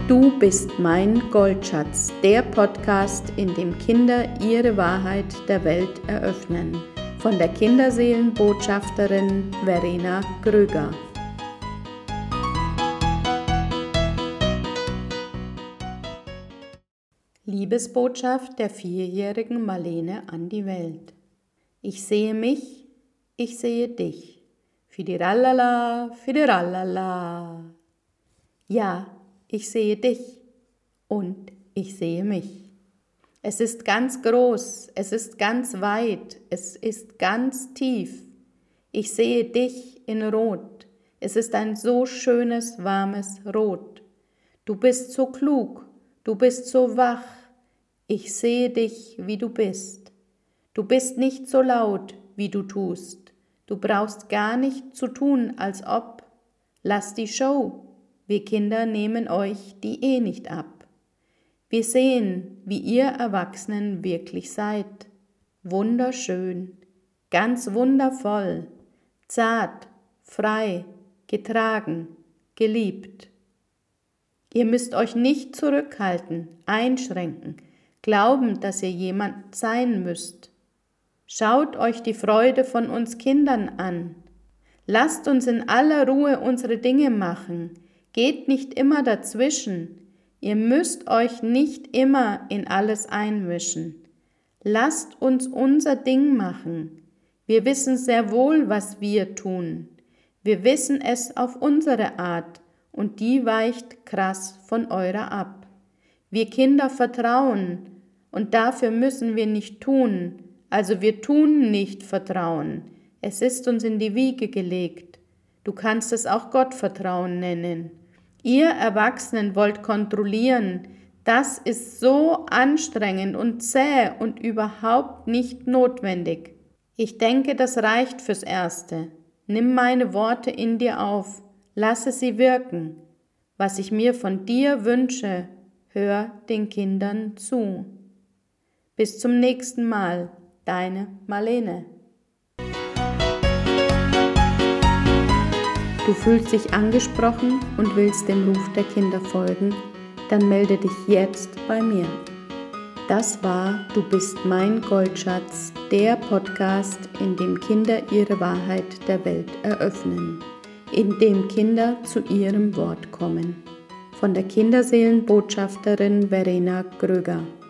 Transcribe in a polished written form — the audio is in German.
Du bist mein Goldschatz, der Podcast, in dem Kinder ihre Wahrheit der Welt eröffnen. Von der Kinderseelenbotschafterin Verena Gröger. Liebesbotschaft der 4-jährigen Marlene an die Welt. Ich sehe mich, ich sehe dich. Fidirallala, fidirallala. Ja, ich sehe dich und ich sehe mich. Es ist ganz groß, es ist ganz weit, es ist ganz tief. Ich sehe dich in Rot. Es ist ein so schönes, warmes Rot. Du bist so klug, du bist so wach. Ich sehe dich, wie du bist. Du bist nicht so laut, wie du tust. Du brauchst gar nicht zu tun, als ob. Lass die Show. Wir Kinder nehmen euch die nicht ab. Wir sehen, wie ihr Erwachsenen wirklich seid. Wunderschön, ganz wundervoll, zart, frei, getragen, geliebt. Ihr müsst euch nicht zurückhalten, einschränken, glauben, dass ihr jemand sein müsst. Schaut euch die Freude von uns Kindern an. Lasst uns in aller Ruhe unsere Dinge machen. Geht nicht immer dazwischen. Ihr müsst euch nicht immer in alles einmischen. Lasst uns unser Ding machen. Wir wissen sehr wohl, was wir tun. Wir wissen es auf unsere Art und die weicht krass von eurer ab. Wir Kinder vertrauen und dafür müssen wir nicht tun. Also wir tun nicht Vertrauen. Es ist uns in die Wiege gelegt. Du kannst es auch Gottvertrauen nennen. Ihr Erwachsenen wollt kontrollieren. Das ist so anstrengend und zäh und überhaupt nicht notwendig. Ich denke, das reicht fürs Erste. Nimm meine Worte in dir auf. Lasse sie wirken. Was ich mir von dir wünsche, hör den Kindern zu. Bis zum nächsten Mal. Deine Marlene. Du fühlst dich angesprochen und willst dem Ruf der Kinder folgen? Dann melde dich jetzt bei mir. Das war Du bist mein Goldschatz, der Podcast, in dem Kinder ihre Wahrheit der Welt eröffnen, in dem Kinder zu ihrem Wort kommen. Von der Kinderseelenbotschafterin Verena Gröger.